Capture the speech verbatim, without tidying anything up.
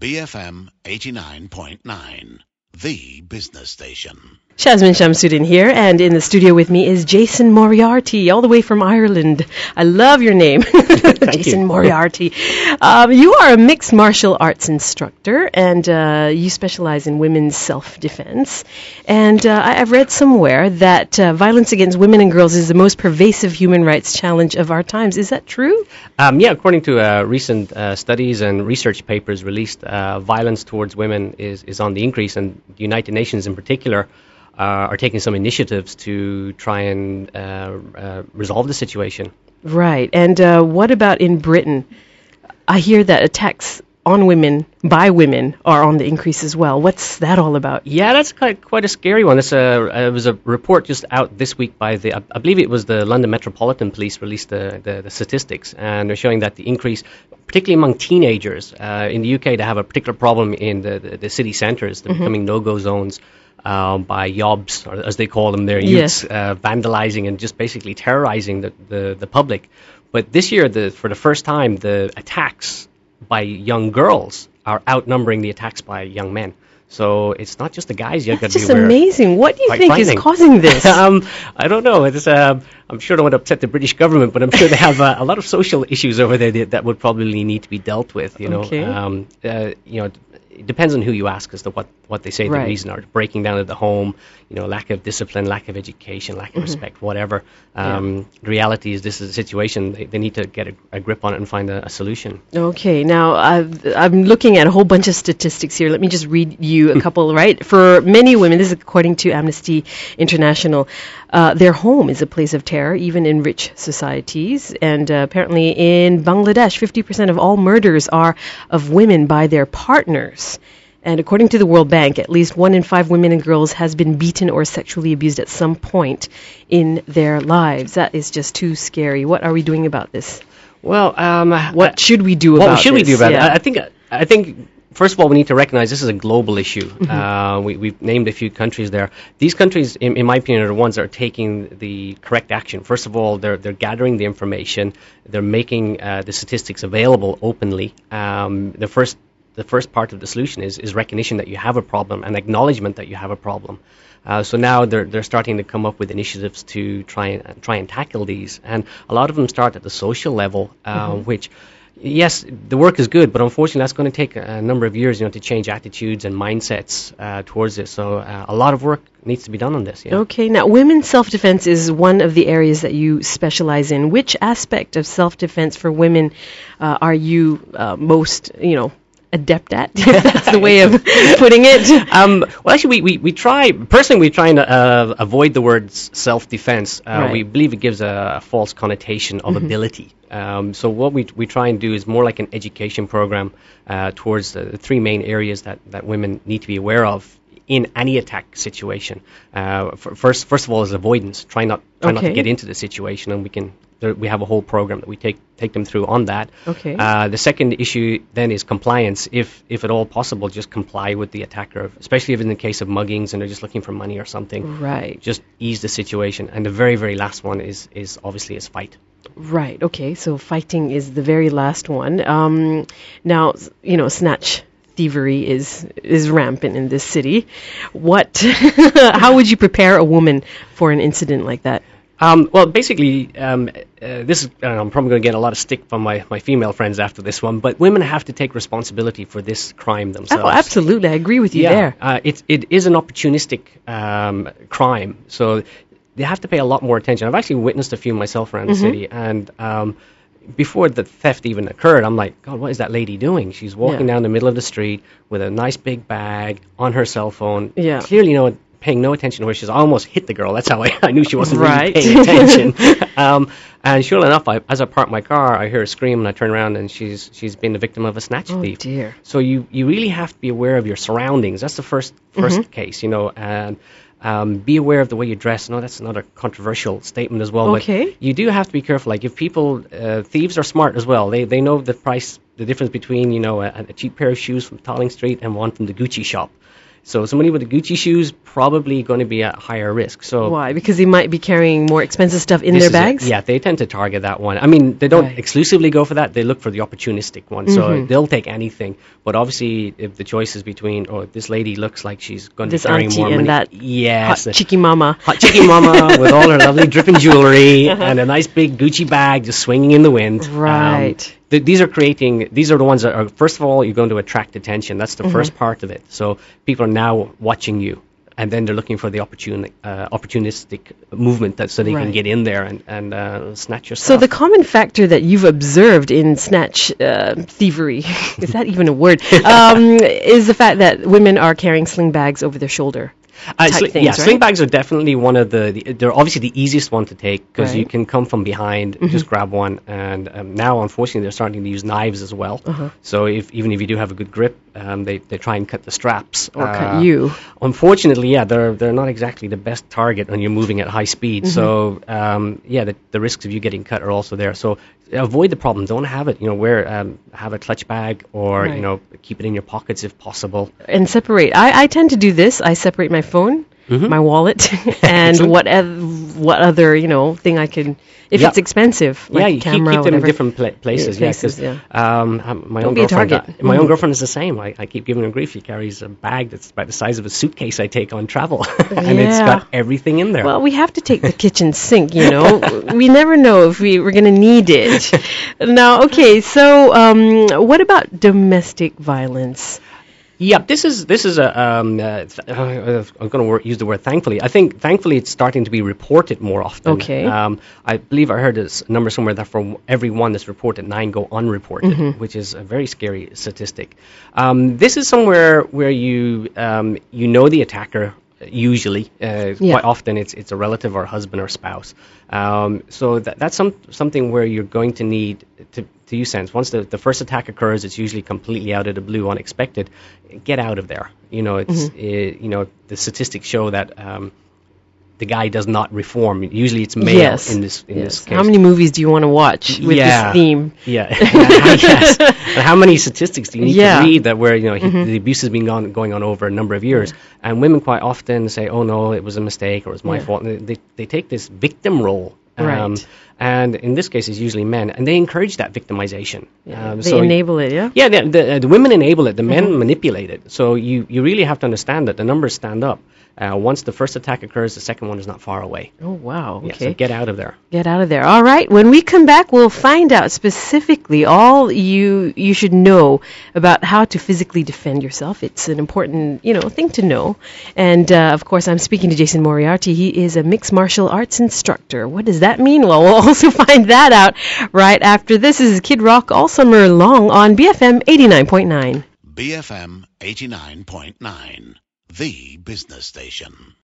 B F M eighty-nine point nine, the business station. Shazmin Shamsuddin here, and in the studio with me is Jason Moriarty, all the way from Ireland. I love your name, Jason you. Moriarty. Um, you are a mixed martial arts instructor, and uh, you specialize in women's self-defense. And uh, I- I've read somewhere that uh, violence against women and girls is the most pervasive human rights challenge of our times. Is that true? Um, yeah, according to uh, recent uh, studies and research papers released, uh, violence towards women is, is on the increase, and the United Nations in particular Uh, are taking some initiatives to try and uh, uh, resolve the situation. Right. And uh, what about in Britain? I hear that attacks on women by women are on the increase as well. What's that all about? Yeah, that's quite quite a scary one. It's a uh, it was a report just out this week by the I, I believe it was the London Metropolitan Police released the, the, the statistics, and they're showing that the increase, particularly among teenagers uh, in the U K, they have a particular problem in the the, the city centres. They're mm-hmm. becoming no-go zones. Um, by yobs, or as they call them, their youths, yes. uh, vandalizing and just basically terrorizing the, the, the public. But this year, the, for the first time, the attacks by young girls are outnumbering the attacks by young men. So it's not just the guys you've got to be aware of. That's just amazing. What do you Quite think frightening. is causing this? um, I don't know. It's, uh, I'm sure I don't want to upset the British government, but I'm sure they have uh, a lot of social issues over there that, that would probably need to be dealt with. You know, okay. um, uh, you know. It depends on who you ask as to what, what they say right. the reason are. Breaking down of the home, you know, lack of discipline, lack of education, lack of mm-hmm. respect, whatever. Um, yeah. The reality is this is a situation. They, they need to get a, a grip on it and find a, a solution. Okay, now I've, I'm looking at a whole bunch of statistics here. Let me just read you a couple, right? For many women, this is according to Amnesty International, uh, their home is a place of terror, even in rich societies. And uh, apparently in Bangladesh, fifty percent of all murders are of women by their partners. And according to the World Bank, at least one in five women and girls has been beaten or sexually abused at some point in their lives. That is just too scary. What are we doing about this? Well, um, what uh, should we do what about What should this? we do about yeah. it? I, I think, I think, first of all, we need to recognize this is a global issue. Mm-hmm. Uh, we, we've named a few countries there. These countries, in, in my opinion, are the ones that are taking the correct action. First of all, they're they're gathering the information. They're making uh, the statistics available openly. Um, the first The first part of the solution is, is recognition that you have a problem and acknowledgement that you have a problem. Uh, so now they're they're starting to come up with initiatives to try and uh, try and tackle these, and a lot of them start at the social level, uh, mm-hmm. which, yes, the work is good, but unfortunately that's going to take a, a number of years, you know, to change attitudes and mindsets uh, towards this. So uh, a lot of work needs to be done on this. Yeah. Okay, now women's self-defense is one of the areas that you specialize in. Which aspect of self-defense for women uh, are you uh, most, you know, adept at, if that's the way of putting it? Um, well, actually, we, we, we try, personally, we try and uh, avoid the words self-defense. Uh, right. We believe it gives a, a false connotation of mm-hmm. ability. Um, so what we we try and do is more like an education program uh, towards the, the three main areas that, that women need to be aware of in any attack situation. Uh, f- first, first of all, is avoidance. Try not try okay. not to get into the situation, and we can. There, we have a whole program that we take take them through on that. Okay. Uh, the second issue then is compliance. If if at all possible, just comply with the attacker, especially if in the case of muggings and they're just looking for money or something. Right. Just ease the situation. And the very very last one is is obviously is fight. Right. Okay. So fighting is the very last one. Um, now, you know, snatch thievery is is rampant in this city. What? How would you prepare a woman for an incident like that? Um, well, basically, um, uh, this is, I don't know, I'm probably going to get a lot of stick from my, my female friends after this one, but women have to take responsibility for this crime themselves. Oh, absolutely. I agree with you yeah, there. Uh, it, it is an opportunistic um, crime, so they have to pay a lot more attention. I've actually witnessed a few myself around mm-hmm. the city, and um, before the theft even occurred, I'm like, God, what is that lady doing? She's walking yeah. down the middle of the street with a nice big bag on her cell phone. Yeah. Clearly, you know, paying no attention to her. She's almost hit the girl. That's how I, I knew she wasn't right. really paying attention. um, and sure enough, I, as I park my car, I hear her scream, and I turn around, and she's she's been the victim of a snatch oh thief. Dear. So you, you really have to be aware of your surroundings. That's the first first mm-hmm. case, you know, and um, be aware of the way you dress. No, that's another controversial statement as well. Okay. But you do have to be careful. Like if people, uh, thieves are smart as well. They they know the price, the difference between, you know, a, a cheap pair of shoes from Tolling Street and one from the Gucci shop. So somebody with the Gucci shoes probably going to be at higher risk. So Why? Because they might be carrying more expensive stuff in this their is it. bags? Yeah, they tend to target that one. I mean, they don't Right. exclusively go for that. They look for the opportunistic one. So they'll take anything. But obviously, if the choice is between, oh, this lady looks like she's going to be This carrying auntie more and money. that yes, hot cheeky mama. hot chicky mama with all her lovely dripping jewelry and a nice big Gucci bag just swinging in the wind. Right. Um, th- these are creating, these are the ones that are, first of all, you're going to attract attention. That's the Mm-hmm. first part of it. So people are now watching you. And then they're looking for the opportuni- uh, opportunistic movement that so they Right. can get in there and, and uh, snatch your So stuff. the common factor that you've observed in snatch uh, thievery, is that even a word, um, is the fact that women are carrying sling bags over their shoulder. Uh, type sli- things, yeah, right? sling bags are definitely one of the, the. They're obviously the easiest one to take because you Right. Mm-hmm. can come from behind, just grab one, and um, now unfortunately they're starting to use knives as well. Uh-huh. So if even if you do have a good grip, um, they they try and cut the straps Or Uh, cut you. Unfortunately, yeah, they're they're not exactly the best target when you're moving at high speed. Mm-hmm. So um, yeah, the, the risks of you getting cut are also there. So avoid the problem. Don't have it. You know, wear um, have a clutch bag or Right. you know keep it in your pockets if possible. And separate. I, I tend to do this. I separate my phone, my wallet, and Excellent. what ev- what other, you know, thing I can, if Yeah. it's expensive, like yeah, you keep, camera, keep them in whatever. different pla- places. Yeah, Yeah, places, 'cause, yeah. Um, um, my Don't own be a girlfriend. target. uh, my Mhm. own girlfriend is the same. I, I keep giving her grief. She carries a bag that's about the size of a suitcase I take on travel, and it's Yeah. got everything in there. Well, we have to take the kitchen sink, you know. We never know if we, we're going to need it. Now, okay, so um, what about domestic violence? Yeah, this is this is a. Um, uh, th- uh, I'm going to wor- use the word thankfully. I think thankfully it's starting to be reported more often. Okay. Um, I believe I heard this number somewhere that for every one that's reported, nine go unreported, Mm-hmm. which is a very scary statistic. Um, this is somewhere where you um, you know the attacker. Usually, uh, Yeah. quite often it's it's a relative or husband or spouse. Um, so that, that's some, something where you're going to need to, to use sense. Once the, the first attack occurs, it's usually completely out of the blue, unexpected. Get out of there. You know, it's Mm-hmm. uh, you know the statistics show that um, the guy does not reform. Usually, it's male Yes. in this in this Yes. case. How many movies do you want to watch with Yeah. this theme? Yeah. Yes. And how many statistics do you need Yeah. to read that where you know he, the abuse has been gone, going on over a number of years, and women quite often say, "Oh no, it was a mistake or it was my Yeah. fault." And they, they they take this victim role. Um, Right. And in this case, it's usually men, and they encourage that victimization. Um, They so enable it, yeah? yeah, the, the, uh, the women enable it, the men Mm-hmm. manipulate it. So you, you really have to understand that the numbers stand up. Uh, once the first attack occurs, the second one is not far away. Oh, wow. Yeah, Okay. so get out of there. Get out of there. All right. When we come back, we'll find out specifically all you you should know about how to physically defend yourself. It's an important, you know, thing to know. And uh, of course, I'm speaking to Jason Moriarty. He is a mixed martial arts instructor. What does that mean? Well, we'll also find that out right after this. This is Kid Rock all summer long on B F M eighty-nine point nine. B F M eighty-nine point nine, the business station.